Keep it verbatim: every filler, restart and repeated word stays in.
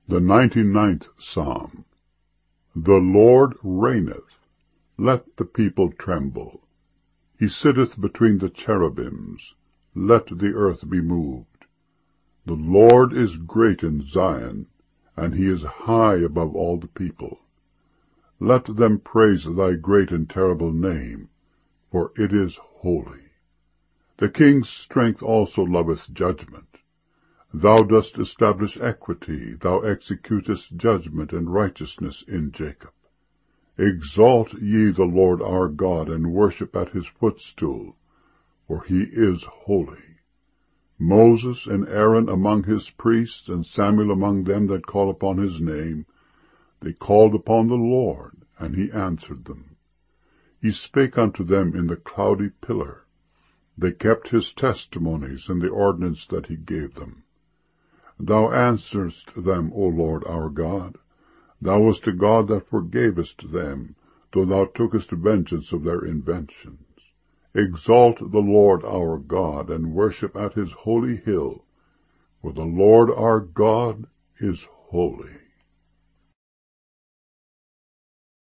The ninety-ninth Psalm. The Lord reigneth, let the people tremble. He sitteth between the cherubims, let the earth be moved. The Lord is great in Zion, and he is high above all the people. Let them praise thy great and terrible name, for it is holy. The king's strength also loveth judgment. Thou dost establish equity, thou executest judgment and righteousness in Jacob. Exalt ye the Lord our God, and worship at his footstool, for he is holy. Moses and Aaron among his priests, and Samuel among them that call upon his name, they called upon the Lord, and he answered them. He spake unto them in the cloudy pillar. They kept his testimonies and the ordinance that he gave them. Thou answerest them, O Lord our God. Thou wast a God that forgavest them, though thou tookest vengeance of their inventions. Exalt the Lord our God, and worship at his holy hill, for the Lord our God is holy.